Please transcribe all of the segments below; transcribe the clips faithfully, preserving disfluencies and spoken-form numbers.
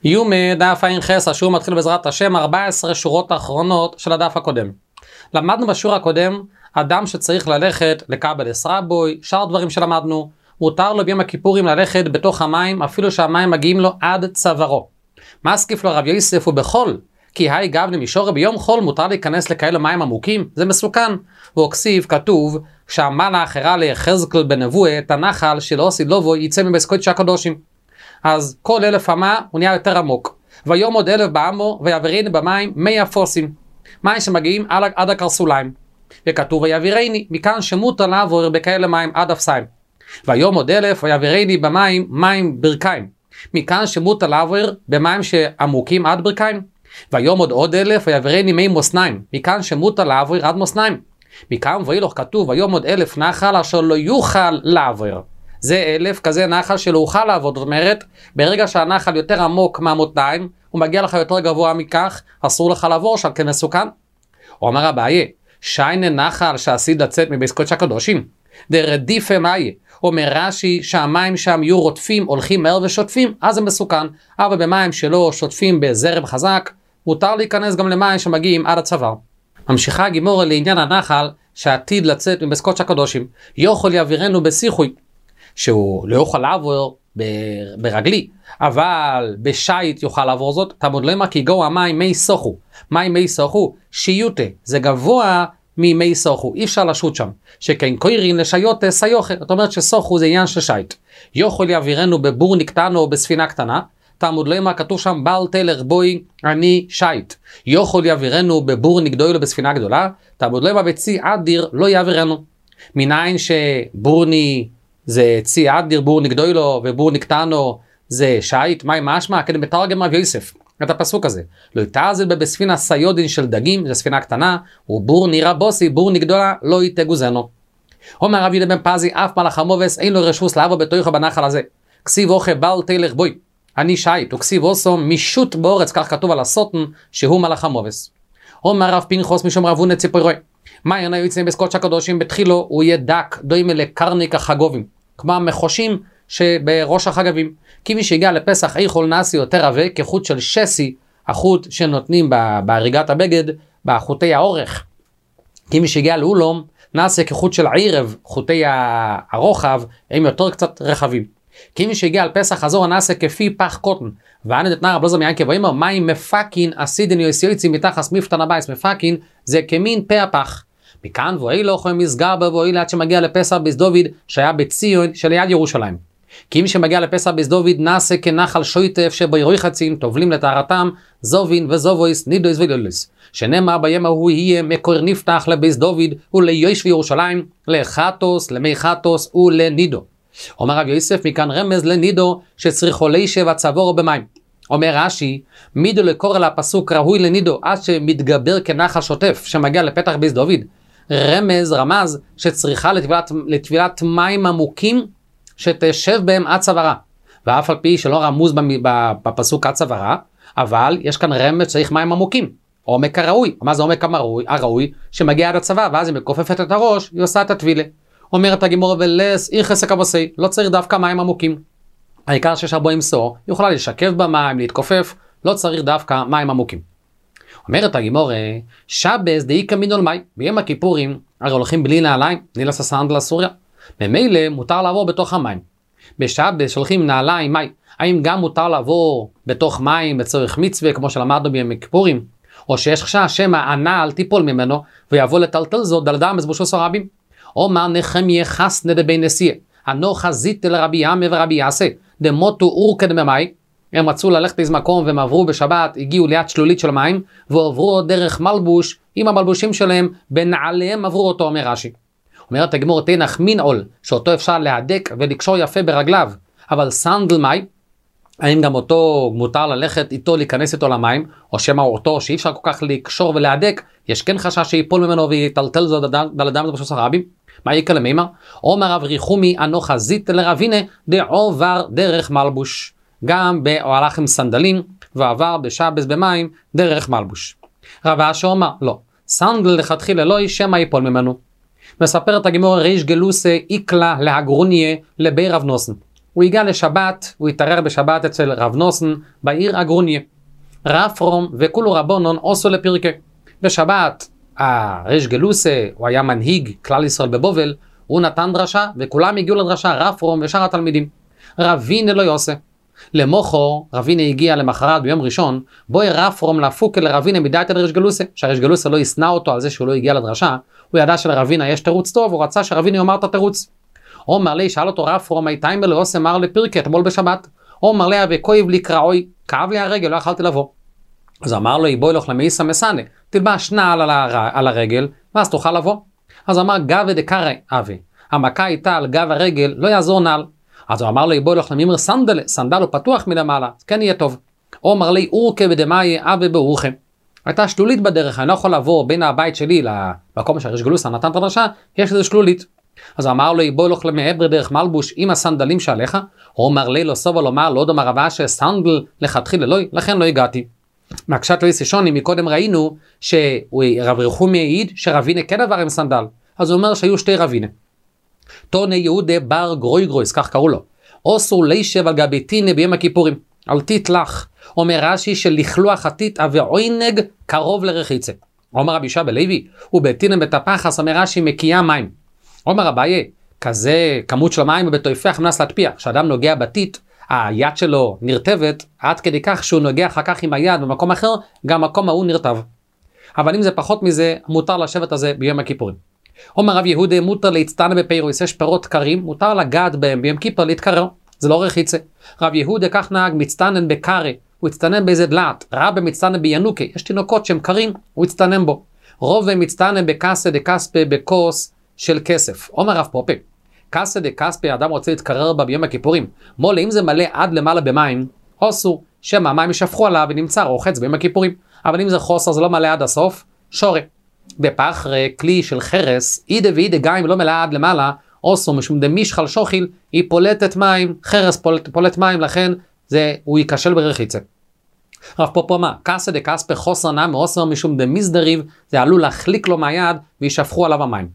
יומי דף עין חס, השיעור מתחיל בעזרת השם, ארבע עשרה שורות האחרונות של הדף הקודם. למדנו בשיעור הקודם, אדם שצריך ללכת לקבל אסרבוי, שאר דברים שלמדנו, מותר לו ביום הכיפורים ללכת בתוך המים, אפילו שהמים מגיעים לו עד צווארו. מסקיף לו רב יוסף ובחול, כי היי גבני מישור ביום חול מותר להיכנס לכאלה מים עמוקים, זה מסוכן. ואוקסיב כתוב שהמלאך הראה ליחזקאל בנבואה את הנחל של אוסי לובו יצא מבית קודש הקדושים. אז כל אלף אמה הוא נהיה יותר עמוק. ויום עוד אלף בעמו ויעבירני במים מי אפוסים. מים שמגיעים עד, עד הקרסוליים. וכתוב ויעבירני, מכאן שמותר לעבור בכאלה מים עד אפסיים. ויום עוד אלף ויעבירני במים מים ברכיים. מכאן שמותר לעבור במים שעמוקים עד ברכיים. ויום עוד עוד אלף ויעבירני מי מוסניים. מכאן שמותר לעבור עד מוסניים. מכאן ואילוך כתוב ויום עוד אלף נחל אשר לא יוכל לעבור. זה אלף כזה נחל שלא אוכל לעבוד, זאת אומרת, ברגע שהנחל יותר עמוק מהמותניים, הוא מגיע לך יותר גבוה מכך, אסור לך לעבור שם כמסוכן. הוא אמר אביי, שיינה נחל שעשית לצאת מבית קודש הקדושים, דרדיפה מאי, אומר רש"י שהמים שם יהיו רוטפים, הולכים מהר ושוטפים, אז זה מסוכן, אבל במים שלא שוטפים בזרם חזק, מותר להיכנס גם למים שמגיעים עד הצוואר. ממשיכה הגימורה לעניין הנחל שעתיד לצאת מבית קודש הקדושים, יוכל יעבירנו בשיחוי, שהוא לא יוכל לעבור ברגלי, אבל בשייט יוכל לעבור זאת. תמוד למה כי גו המים מי סוחו. מים מי סוחו, שיוטה, זה גבוה ממי סוחו, אי אפשר לשוט שם. שכן קוירין לשיוטה סיוחה, זאת אומרת שסוחו זה עניין של שייט. יוכל יעבירנו בבור נקטנו או בספינה קטנה, תמוד למה כתוב שם בל תלך בוי אני שייט. יוכל יעבירנו בבור נגדוי לו בספינה גדולה, תמוד למה בצי אדיר לא יעבירנו. מניין שבורני זה צי אדיר בור נגדוי לו ובור נקטנו זה שייט, מה משמע? כדי מתרגם רב יוסף את הפסוק הזה. לא יתעזל בספינה סיודין של דגים, זה ספינה קטנה, ובור נירה בוסי, בור נגדולה לא יתגוזנו. אומר רב יהודה בן פזי, אף מלאך המובס אין לו רשוס לעבור בתויך בנחל הזה. כסיב אוכל בל תלך בוי, אני שייט, וכסיב אוסו מישות באורץ, כך כתוב על הסוטן שהוא מלאך המובס. אומר רב פנחס משום רב הונא ציפורוי, מה יונה יוצאים בקודש הקדושים בתחילו הוא יהיה דק דומה לקרניק החגובים, כמו המחושים שבראש החגבים. כי מי שהגיע לפסח איכול נעשי יותר רבה כחוט של שסי, החוט שנותנים בהריגת הבגד, בחוטי האורך. כי מי שהגיע לאולום נעשי כחוט של עירב, חוטי הרוחב הם יותר קצת רחבים. כי מי שהגיע על פסח הזור נעשה כפי פח קוטן, וענד את נער בלוזם יען כבוימר, מים מפקין אסידן יוסיוצי מתחס מפתן הבייס, מפקין זה כמין פה הפח. מכאן ואי לא יכולים מסגר בבואי עד שמגיע לפסח ביס דוד שהיה בציון שליד ירושלים. כי מי שמגיע לפסח ביס דוד נעשה כנחל שויטף שבוירוי חצין טובלים לטהרתם זובין וזובויס נידויס ולולוס. שנאמר ביום ההוא יהיה מקור נפתח לביס דוד וליוש וירושלים לחטוס למי חטוס ולנידו. אומר רב יוסף מכאן רמז לנידו שצריכו לישב הצבור במים. אומר רש"י, מידו לקורא לפסוק ראוי לנידו עד שמתגבר כנחל שוטף שמגיע לפתח ביס דוד. רמז, רמז, שצריכה לטבילת, לטבילת מים עמוקים שתשב בהם עד צווארה. ואף על פי שלא רמוז בפסוק עד צווארה, אבל יש כאן רמז צריך מים עמוקים. עומק הראוי. מה זה עומק הראוי? הראוי שמגיע עד הצוואר, ואז היא מכופפת את הראש, היא עושה את הטבילה. אומרת הגימורה ולס, אי חסק אבוסי, לא צריך דווקא מים עמוקים. העיקר שיש הרבה עם סור, יכולה לשקף במים, להתכופף, לא צריך דווקא מים עמוקים. אומרת הגימורה, שבס דאי כמינול מי, ביום הכיפורים, הרי הולכים בלי נעליים, נילס הסנדל הסוריה. ממילא מותר לעבור בתוך המים. בשבס שהולכים נעליים מי, האם גם מותר לעבור בתוך מים בצורך מצווה, כמו שלמדנו ביום הכיפורים, או שיש חשש שמא הנעל תיפול ממנו, ויבוא לטלטל זאת דלדם בזבושו רבים. אומר נחמיה חסנה דבי נשיאה, הנו חזית לרבי ימי ורבי יעשה, דמותו אורקד ממי, הם רצו ללכת איזה מקום והם עברו בשבת, הגיעו ליד שלולית של מים, ועברו דרך מלבוש, עם המלבושים שלהם, בנעליהם עברו אותו, אומר רש"י. אומרת הגמור תנח מין עול, שאותו אפשר להדק ולקשור יפה ברגליו, אבל סנדל מי, האם גם אותו מותר ללכת איתו, להיכנס איתו למים, או שמא אותו שאי אפשר כל כך לקשור ולהדק, יש כן חשש שיפול ממנו ויטלטל זאת דלדם בזבושו רבים. מה יקרה למימר? אומר רב ריחומי אנו חזית לרבינה דעובר דרך מלבוש. גם הוא הלך עם סנדלים ועבר בשבס במים דרך מלבוש. רב אשר אומר לא, סנדל לכתחילה לא שמא ייפול ממנו. מספרת הגימור ריש גלוסה איקלה להגרוניה לבי רב נוסן. הוא הגיע לשבת, הוא התערר בשבת אצל רב נוסן בעיר אגרוניה. רב פרום וכולו רבונון עושו לפרקה. בשבת הריש גלוסה, הוא היה מנהיג כלל ישראל בבובל, הוא נתן דרשה וכולם הגיעו לדרשה, רב פרום ושאר התלמידים. רבינה לא יעשה. למוחו רבינה הגיע למחרת ביום ראשון, בואי רב פרום להפוק לרבינה מדעת על ריש גלוסה, שהריש גלוסה לא יסנע אותו על זה שהוא לא הגיע לדרשה, הוא ידע שלרבינה יש תירוץ טוב, הוא רצה שרבינה יאמר את התירוץ. אומר לי, שאל אותו רב פרום, מי טיימר לא עושה מר לפרקה אתמול בשבת? אומר לי, וכואב לי קרעוי, כאב לי הרגל, לא יכלתי לבוא. אז אמר לו, בואי לך למאיסה מסנה, תלבש נעל על, הר... על הרגל, ואז תוכל לבוא. אז אמר, גב דקרא אבי, המכה הייתה על גב הרגל, לא יעזור נעל. אז הוא אמר לו, בואי לך למימר סנדל, סנדל הוא פתוח מלמעלה, כן יהיה טוב. אומר לי, אורכה ודמאי אבי באורכם. הייתה שלולית בדרך, אני לא יכול לבוא בין הבית שלי למקום שהריש גלוסה נתן את הדרשה, יש איזה שלולית. אז אמר לו, בואי לך למעבר דרך מלבוש עם הסנדלים שעליך. הוא אומר לי, לא סובה לומר, לא דומה רבה שסנדל לכתחיל אלוהי, לכן לא הגעתי. מהקשת לא יסישוני, מקודם ראינו שרב רחומי העיד שרבינה כן עבר עם סנדל. אז הוא אומר שהיו שתי רבינה. טוני יהודה בר גרוי גרויס, כך קראו לו. אוסור לישב על גבי טינה ביום הכיפורים. על תתלח. אומר רש"י שלכלוח הטיט ועוינג קרוב לרחיצה. אומר רבי ישוע בלוי, ובטינה בתפחס, אומר רש"י מקיאה מים. אומר אביי, כזה כמות של המים ובתויפח מנס להטפיע. כשאדם נוגע בטיט, היד שלו נרטבת, עד כדי כך שהוא נוגע אחר כך עם היד במקום אחר, גם מקום ההוא נרטב. אבל אם זה פחות מזה, מותר לשבת הזה ביום הכיפורים. אומר רב יהודה, מותר להצטנן בפירוס, יש פירות קרים, מותר לגעת בהם ביום כיפר להתקרר, זה לא רחיצה. רב יהודה כך נהג מצטנן בקרה, הוא הצטנן באיזה דלעת, רב מצטנן בינוקה, יש תינוקות שהם קרים, הוא הצטנן בו. רוב מצטנן בקסה דקספה בכוס של כסף. אומר רב פופה, קסה דקספה, אדם רוצה להתקרר בה ביום הכיפורים, מולה אם זה מלא עד למעלה במים, אסור, שמא המים ישפכו עליו ונמצא רוחץ ביום הכיפורים. אבל אם זה חוסר, זה לא מלא עד הסוף, שורה. בפחר כלי של חרס, אידה ואידה גם אם לא מלא עד למעלה, אסור משום דמישחל שוחיל, היא פולטת מים, חרס פולט, פולט מים, לכן זה, הוא ייכשל ברחיצה. רב פופו מה, קסה דקספה חוסר נע מאוסר משום דמיזדריב, זה עלול להחליק לו מהיד וישפכו עליו המים.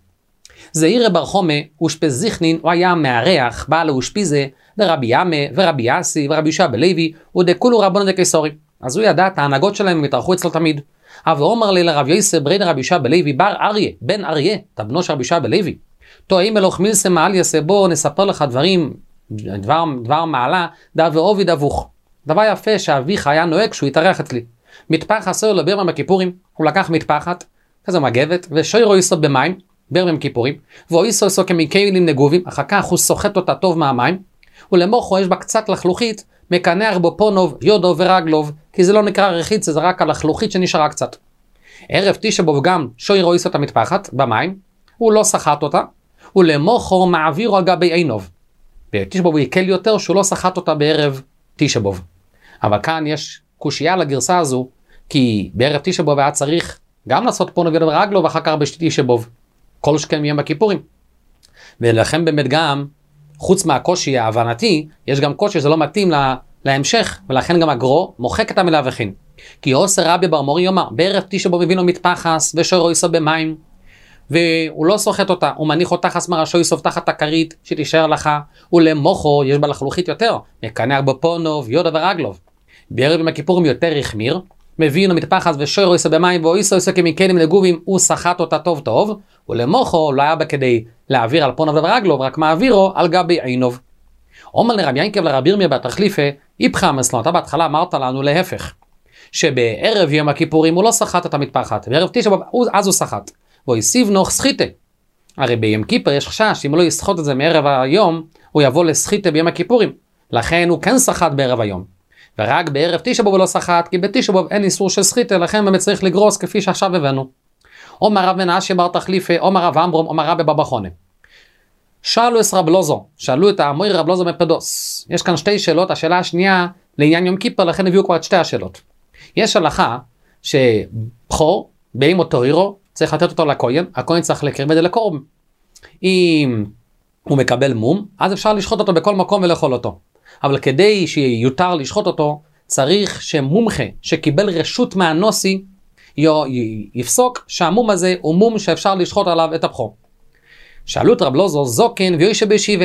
זעירא בר חומא אושפזיכנין, הוא היה מארח, בא לאושפיזה, לרבי ימה ורבי יאסי ורבי ישוע בלוי, ודכולו רבנו דקיסורי. אז הוא ידע את ההנהגות שלהם, הם התארחו אצלו תמיד. אבל אומר לי לרב יוסף ברין רבי ישוע בלוי, בר אריה, בן אריה, תבנו של רבי ישוע בלוי. תוהים אלוך מילסה מעל יסה, בוא נספר לך דברים, דבר, דבר מעלה, דא ואובי דבוך. דבר יפה שאביך היה נוהג שהוא התארח אצלי. מטפח עשו לו ביום הכיפורים, הוא לקח מטפחת, כזה מגבת, ושוירו יסו במים, ביום הכיפורים, ואויסו יסו כמיקיילים נגובים, אחר כך הוא סוחט אותה טוב מהמים, ולמוחו יש בה קצת לחלוכית, מקנח בו פונוב, יודו ורגלוב, כי זה לא נקרא רחיצה, זה רק הלחלוכית שנשארה קצת. ערב תשע באב גם שוירו יסו את המטפחת במים, הוא לא סחט אותה, ולמוחו מעבירו על גבי עינוב. בתשע באב הוא יקל יותר שהוא לא סחט אותה בערב תשע באב. אבל כאן יש קושייה לגרסה הזו, כי בערב תשע באב היה צריך גם לעשות פונוב יודו ורגלוב, ואחר כך בתשע באב. כל שכם יום הכיפורים. ולכן באמת גם, חוץ מהקושי ההבנתי, יש גם קושי שזה לא מתאים לה, להמשך, ולכן גם הגרו מוחק את המילה וכין. כי עושה רבי בר מורי יאמר, בערב תשע באב מביא לו מטפחס, ושוירו יסו במים, והוא לא סוחט אותה, הוא מניח אותה חס מרשו יסוף תחת הכרית, שתישאר לך, ולמוחו יש בה לחלוכית יותר, מקנח בפונוב, יודו ורגלוב. בערב עם הכיפורים יותר החמיר, מביא לו מטפחס ושוירו יסו במים, ואויסו יסו כמיקנים לגובים, הוא סחט אותה טוב טוב, ולמוחו לא היה בה כדי להעביר על פונוב ורגלוב, רק מעבירו על גבי עינוב. אומר לרבי ינקב לרבי ירמיה בת תחליפה, איפך המסלון, אתה בהתחלה אמרת לנו להפך, שבערב יום הכיפורים הוא לא סחט את המטפחת, בערב תשע באב אז הוא סחט, והוסיף נוח סחיטה. הרי ביום כיפר יש חשש, אם הוא לא יסחוט את זה מערב היום, הוא יבוא לסחיטה ביום הכיפורים, לכן הוא כן סחט בערב היום. ורק בערב תשע באב הוא לא סחט, כי בתשע באב אין איסור של סחיטה, לכן באמת צריך לגרוס כפי שעכשיו הבאנו. אומר רב מנשה בר תחליפה, אומר רב אמברום, אומר רב בבא חונה. שאלו את רב לוזו, שאלו את המויר רב לוזו מפדוס. יש כאן שתי שאלות, השאלה השנייה לעניין יום כיפר, לכן הביאו כבר את שתי השאלות. יש הלכה שבחור, באם אותו עירו, צריך לתת אותו לכהן, הכהן צריך לקרב את זה לקורב. אם הוא מקבל מום, אז אפשר לשחוט אותו בכל מקום ולאכול אותו. אבל כדי שיותר לשחוט אותו, צריך שמומחה שקיבל רשות מהנוסי, יפסוק שהמום הזה הוא מום שאפשר לשחוט עליו את הבחור. שאלו את רב לוזו זוקן ויושב בישיבה,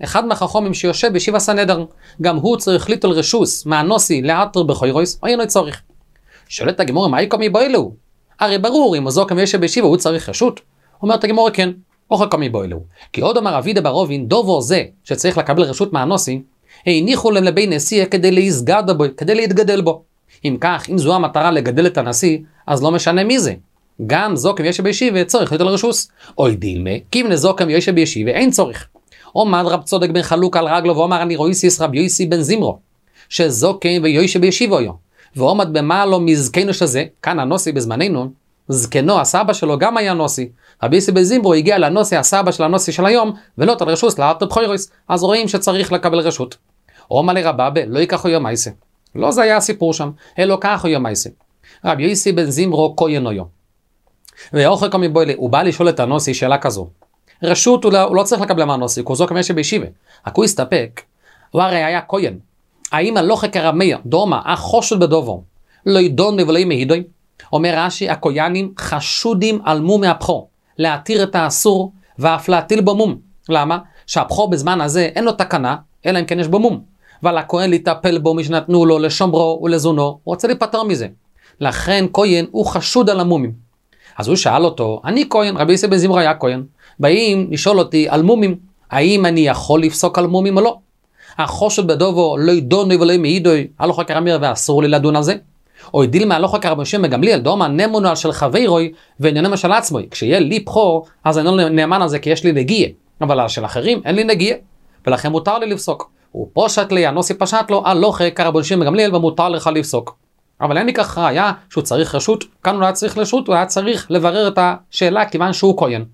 אחד מהחכמים שיושב בישיבה סנהדרין, גם הוא צריך ליטול רשוס מהנוסי לאתר בחוירויס, או אינו צריך. שואלת הגמורה, מה יקומי בוילו? הרי ברור, אם הזוקם יושב בישיבה הוא צריך רשות. אומרת הגמורה, כן, או חכמי בוילו. כי עוד אמר אבידה ברובין, דובו זה שצריך לקבל רשות מהנוסי, הניחו להם לבי נשיא כדי להסגד בו, כדי להתגדל בו. אם כך, אם זו המטרה לגדל את הנשיא, אז לא משנה מי זה. גם זוקם יושב בישיבה צריך ליטול רשוס. אוי דילמה, כי אם לזוקם יושב בישיבה אין צורך. עומד רב צודק בן חלוק על רגלו ואומר אני רויסיס רב יויסי בן זמרו, שזוקם ויושב בישיבה יו. ועומד במה לו מזקנו שזה, כאן הנוסי בזמננו, זקנו הסבא שלו גם היה נוסי. רבי יוסי בן זמרו הגיע לנוסי הסבא של הנוסי של היום, ולא תל רשוס לאתר בחוירויס, אז רואים שצריך לקבל רשות. עומד לרבבה, לא ייקחו יום מייסה. לא זה היה הסיפור שם, אלא ככה יום מייסה. רבי יוסי בן זמרו כהן יו. ואוכל קומי בוילה, הוא בא לשאול את הנוסי שאלה כזו. רשות הוא לא, הוא לא צריך לקבל מהנוסי, הוא זוקם יושב בישיבה. רק הוא הסתפק, הוא הרי היה כהן. האם הלוכה כרמיה, דומה, החושד בדובו, לא ידון ולא ימהידוי? אומר רש"י, הכהנים חשודים על מום מהבכור, להתיר את האסור ואף להטיל בו מום. למה? שהבכור בזמן הזה אין לו תקנה, אלא אם כן יש בו מום. ועל הכהן לטפל בו משנתנו לו לשומרו ולזונו, הוא רוצה להיפטר מזה. לכן כהן הוא חשוד על המומים. אז הוא שאל אותו, אני כהן, רבי יוסי בן זמרו היה כהן, באים לשאול אותי על מומים, האם אני יכול לפסוק על מומים או לא? החושד בדובו לא ידונו ולא ימהידוי, הלכה כרמיה ואסור לי לדון על זה. או ידיל מהלכה כרבי שמעון גמליאל, דומה נאמנו על של חברוי וענייננו של עצמו. כשיהיה לי בכור, אז אני לא נאמן על זה כי יש לי נגיעה, אבל על של אחרים אין לי נגיעה, ולכן מותר לי לפסוק. הוא פושט לי, הנוסי פשט לו, הלכה כרבי שמעון גמליאל ומותר לך לפסוק. אבל אין לי כך ראיה שהוא צריך רשות, כאן הוא לא היה צריך רשות, הוא היה צריך לברר את השאלה כיוון שהוא כהן.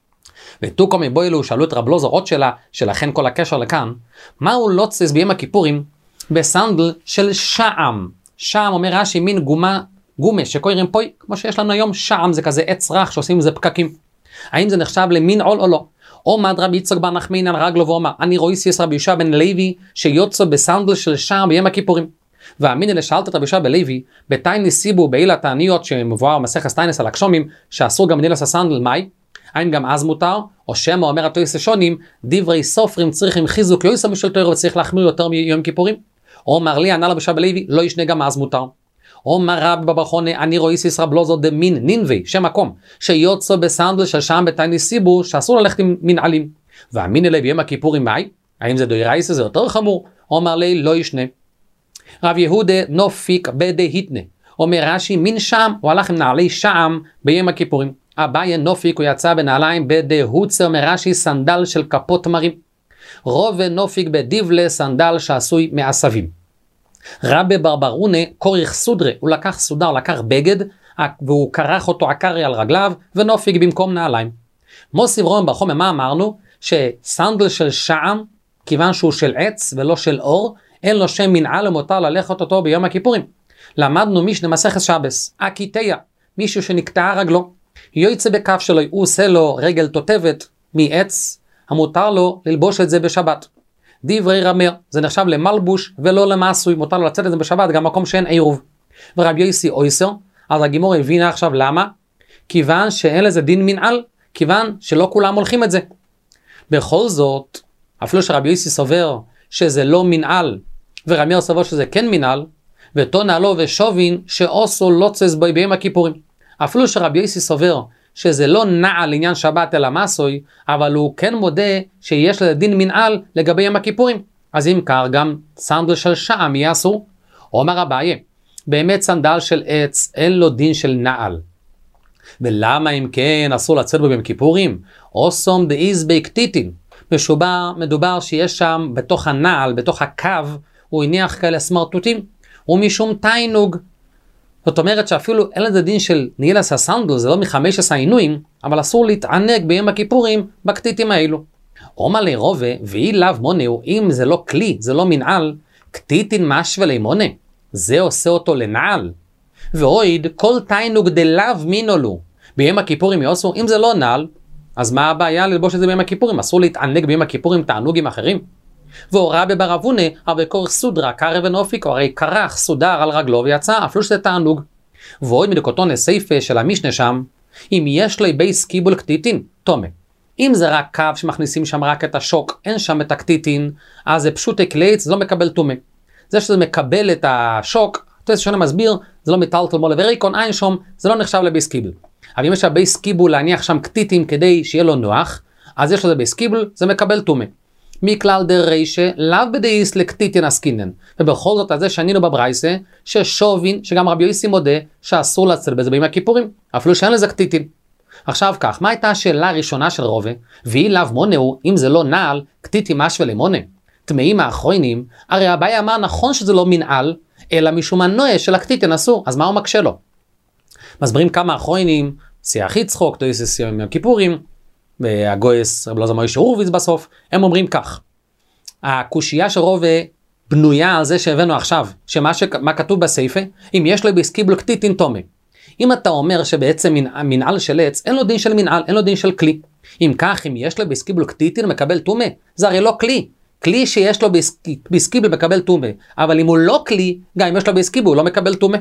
ותוקו מבוילו שאלו את רב לוזר עוד שאלה, שלכן כל הקשר לכאן, מהו לוצס ביום הכיפורים בסנדל של שעם? שעם אומר רש"י מין גומה, גומה שקוראים פה, כמו שיש לנו היום, שעם זה כזה עץ רך שעושים זה פקקים. האם זה נחשב למין עול או לא? עומד רבי יצחק בר נחמין על רגלו ואומר, אני רויסיס רבי יהושע בן לוי שיוצא בסנדל של שעם ביום הכיפורים. והאמיני לשאלת את רבי יהושע בן לוי, בתייני סיבו בעילת העניות שמבואר מסכת טיינס על הקשומים, שאסור גם נילס הסנדל, מאי? האם גם אז מותר? או שמא אומר התויס שונים, דברי סופרים צריכים חיזוק יויסה משל תורה וצריך להחמיר יותר מיום כיפורים? או אמר לי, ענה רבי יהושע בן לוי, לא ישנה גם אז מותר. או אמר רבי בברכונה, אני רויסיס רב לוזר דמין נינבי, שם מקום, שיוצא בסנדל של שם בתייני סיבו, שאסור ללכת עם מנעלים. והאמיני לי ביום הכיפורים מאי? האם זה דוירייסה, זה יותר חמור? או אמר לי, לא ישנה. רב יהודה נופיק בדי היטנה, אומר רש"י, מן שם, הוא הלך עם נעלי שעם ביום הכיפורים. אביי נופיק, הוא יצא בנעליים בדי הוצה, אומר רש"י, סנדל של כפות מרים. רוב נופיק בדיבלה, סנדל שעשוי מעשבים. רבי ברברונה, קוריך סודרה, הוא לקח סודר, לקח בגד, והוא קרח אותו עקרי על רגליו, ונופיק במקום נעליים. מוסיף רום בחומר, מה אמרנו? שסנדל של שעם, כיוון שהוא של עץ ולא של אור, אין לו שם מנעל ומותר ללכת אותו ביום הכיפורים. למדנו משנה מסכת שבס, אקיטיה, מישהו שנקטע רגלו, יוצא בכף שלו, הוא עושה לו רגל תותבת מעץ, המותר לו ללבוש את זה בשבת. דברי רמר, זה נחשב למלבוש ולא למעשוי, מותר לו לצאת את זה בשבת, גם מקום שאין עירוב. ורבי יוסי אויסר, אז הגימור הבינה עכשיו למה? כיוון שאין לזה דין מנעל, כיוון שלא כולם הולכים את זה. בכל זאת, אפילו שרבי יוסי סובר שזה לא מנעל, ורמר סובר שזה כן מנעל, ותונה לו ושובין שעושו לוצס בו ביום הכיפורים. אפילו שרבי יוסי סובר שזה לא נעל לעניין שבת אלא מסוי, אבל הוא כן מודה שיש לזה דין מנעל לגבי יום הכיפורים. אז אם כך גם סנדל של שעם יהיה אסור. אומר אביי, באמת סנדל של עץ אין לו דין של נעל. ולמה אם כן אסור לצאת בו ביום כיפורים? אוסום דאיז בקטיטין. משובע, מדובר שיש שם בתוך הנעל, בתוך הקו, הוא הניח כאלה סמרטוטים, ומשום תיינוג. זאת אומרת שאפילו אין לזה דין של נילס הסנדל, זה לא מחמש עשרה עינויים, אבל אסור להתענג ביום הכיפורים בקטיטים האלו. אומר לי רובה, ואי לאו מונהו, אם זה לא כלי, זה לא מנעל, קטיטין משווה מונה, זה עושה אותו לנעל. ואויד, כל תיינוג דלאו מינולו, ביום הכיפורים יעשו, אם זה לא נעל, אז מה הבעיה ללבוש את זה ביום הכיפורים? אסור להתענג ביום הכיפורים תענוגים אחרים. והורה בברבונה, אבל קורח סודרה, קרב ונופיק, הרי קרח סודר על רגלו ויצא, אפילו שזה תענוג. ועוד מדקותון הסייפה של המשנה שם, אם יש לי בייס קיבול קטיטין, תומה. אם זה רק קו שמכניסים שם רק את השוק, אין שם את הקטיטין, אז זה פשוט הקליץ, זה לא מקבל תומה. זה שזה מקבל את השוק, תוספות שונה מסביר, זה לא מטלטל מולה וריקון, אין שום, זה לא נחשב לבייס קיבל. אבל אם יש לבייס קיבל להניח שם קטיטין כדי שיהיה לו נוח, אז יש לזה בייס קיבל, זה מקבל תומה. מכלל דריישה, לאו בדייס לקטיטין עסקינן. ובכל זאת, על זה שענינו בברייסה, ששובין, שגם רבי יוסי מודה, שאסור לצל בזה בימי הכיפורים, אפילו שאין לזה קטיטין. עכשיו כך, מה הייתה השאלה הראשונה של רובה? והיא לאו מונהו, אם זה לא נעל, קטיטין משווה למונה. טמאים האחרונים, הרי אביי אמר נכון שזה לא מנעל, אלא משום הנועה של הקטיטין אסור, אז מה הוא מקשה לו? מסברים כמה אחרונים, שיח יצחוק, תויסס יום הכיפורים, והגויס, רב אלעזר מוישה הורוביץ בסוף, הם אומרים כך, הקושייה של רובה בנויה על זה שהבאנו עכשיו, שמה ש... מה כתוב בסייפה, אם יש לו בסקיבל קטיטין תומה. אם אתה אומר שבעצם מנעל של עץ, אין לו דין של מנעל, אין לו דין של כלי. אם כך, אם יש לו בסקיבל קטיטין, מקבל תומה. זה הרי לא כלי. כלי שיש לו בסקיבל מקבל תומה. אבל אם הוא לא כלי, גם אם יש לו בסקיבל, הוא לא מקבל תומה.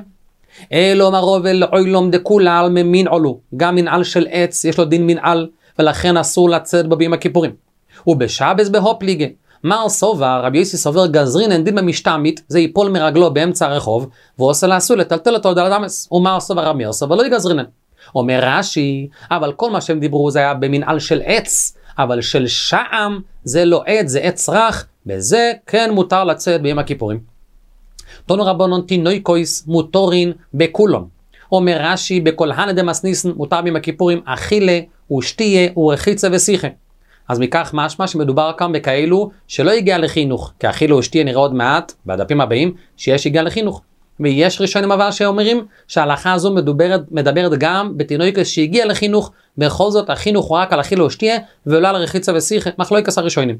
אלו מרוב אל עוילום דקולה ממין עולו. גם מנעל של עץ, יש לו דין מנעל, ולכן אסור לצאת בביום הכיפורים. ובשבס בהופליגה. מר סובר, רבי יוסי סובר גזרין אין דין במשתמית, זה ייפול מרגלו באמצע הרחוב, ועושה לעשו לטלטל אותו על הדמס. ומר סובר רבי יוסי, אבל לא יגזרינן. אומר רש"י, אבל כל מה שהם דיברו זה היה במנעל של עץ, אבל של שעם זה לא עץ, זה עץ רך, בזה כן מותר לצאת ביום הכיפורים. תונו רבנון תינוי קויס מוטורין בכולון. אומר רש"י, בכל הנדמס ניסן מותר ביום הכיפורים אכילה ושתייה ורחיצה ושיחה. אז מכך משמע שמדובר כאן בכאלו שלא הגיע לחינוך, כי אכילה ושתייה נראה עוד מעט, בדפים הבאים, שיש הגיע לחינוך. ויש ראשונים אבל שאומרים שההלכה הזו מדברת, מדברת גם בתינוקס שהגיע לחינוך, בכל זאת החינוך הוא רק על אכילה ושתייה, ולא על רחיצה ושיחה, מחלוקס הראשונים.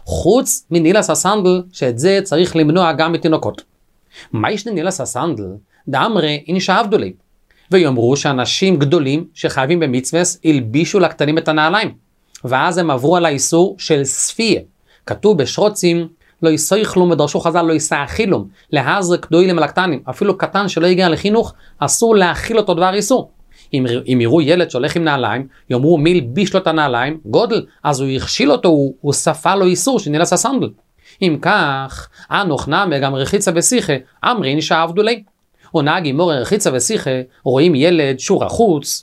חוץ מנילס הסנדל, שאת זה צריך למנוע גם בתינוקות. מה יש לנילס הסנדל? דאמרי אין שעבדו לי. ויאמרו שאנשים גדולים שחייבים במצווס ילבישו לקטנים את הנעליים. ואז הם עברו על האיסור של ספיה. כתוב בשרוצים, לא יסויכלום ודרשו חז"ל לא יסאכילום, להזרק דוילם על הקטנים. אפילו קטן שלא הגיע לחינוך, אסור להאכיל אותו דבר איסור. אם, אם יראו ילד שהולך עם נעליים, יאמרו מי ילביש לו את הנעליים, גודל, אז הוא יכשיל אותו, הוא, הוא שפה לו איסור שנילס הסנדל. אם כך, אנוך נמי גם רחיצה ושיחה, אמרין שעבדו לי. או נהג אימור רחיצה ושיחה, רואים ילד שהוא רחוץ,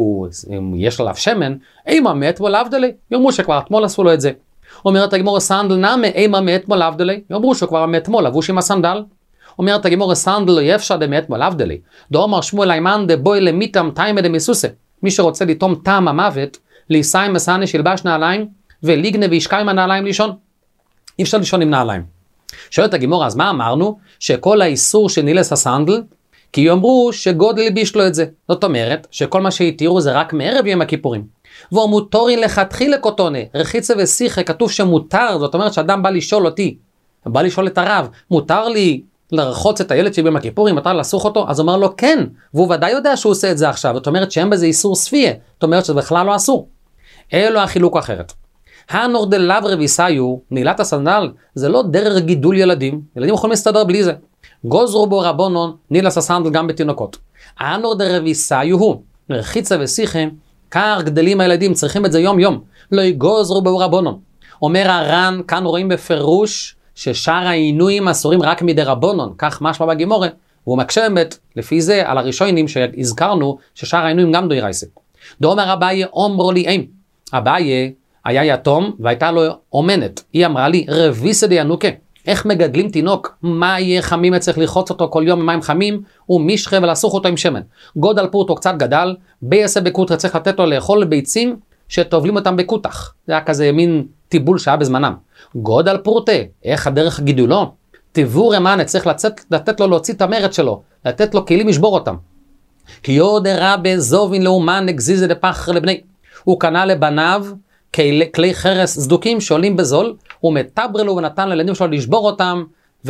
ויש עליו שמן, אימה מאתמול עבדלי, יאמרו שכבר אתמול עשו לו את זה. אומרת הגמור סנדל נמי, אימה מאתמול עבדלי, יאמרו שכבר מאתמול לבוש עם הסנדל. אומרת הגמור סנדל לא יפשר דמאתמול עבדלי, דאמר שמואל היימן דבוי למיתם טיימה דמסוסה. מי שרוצה לטום טעם המוות, ליסיים מסעני שילבש נעליים, וליגנה וישקע עם הנעליים לישון. אי אפשר לישון עם נעליים. שואלת הגמור, אז מה אמרנו? שכל האיסור של נילס הסנדל, כי יאמרו שגודל ביש לו את זה. זאת אומרת, שכל מה שהתירו זה רק מערב יום הכיפורים. ומותורי לכתחילה קוטונה, רחיצה ושיחה, כתוב שמותר, זאת אומרת שאדם בא לשאול אותי, בא לשאול את הרב, מותר לי לרחוץ את הילד שלי ביום הכיפורים, מותר לסוך אותו? אז אומר לו כן, והוא ודאי יודע שהוא עושה את זה עכשיו, זאת אומרת שאין בזה איסור ספיה, זאת אומרת שזה בכלל לא אסור. אלו החילוק אחרת. הנורדל לאו רביסאיו, נעילת הסנדל, זה לא דרך גידול ילדים, ילדים יכולים להסתדר בלי זה. גוזרו בו רבונון, נילס הסנדל גם בתינוקות. הנורדל רביסאיו הוא, רחיצה ושיחה, כך גדלים הילדים, צריכים את זה יום יום. לא יגוזרו בו רבונון. אומר הר"ן, כאן רואים בפירוש, ששאר העינויים אסורים רק מדי רבונון, כך משמע בגימורה, והוא מקשה באמת, לפי זה, על הראשונים שהזכרנו, ששאר העינויים גם דוי רייסה. דאמר אביי אומרו לי אין. אביי היה יתום והייתה לו אומנת. היא אמרה לי, רביסה דיינוקה. איך מגדלים תינוק? מה יהיה חמים? צריך לרחוץ אותו כל יום במים חמים, ומשחה ולסוך אותו עם שמן. גודל פורטו קצת גדל, בייסה בקוטרה צריך לתת לו לאכול ביצים שטובלים אותם בקוטח. זה היה כזה מין טיבול שהיה בזמנם. גודל פורטה, איך הדרך גידולו? תיבור אמנה, צריך לצאת, לתת לו להוציא את המרת שלו, לתת לו כלים לשבור אותם. כי יודע רבה זובין לאומן הגזיזה לפחר לבני. הוא קנה לבניו כלי, כלי חרס סדוקים שעולים בזול, הוא מטבר לו ונתן לילדים שלו לשבור אותם,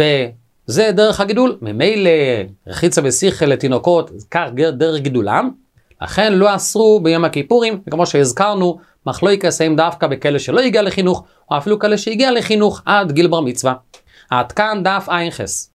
וזה דרך הגידול. ממילא רחיצה ושיחה לתינוקות, כך דרך גידולם, לכן לא אסרו ביום הכיפורים, וכמו שהזכרנו, מחלוקס האם דווקא בכאלה שלא הגיע לחינוך, או אפילו כאלה שהגיע לחינוך עד גיל בר מצווה. עד כאן דף עין חס.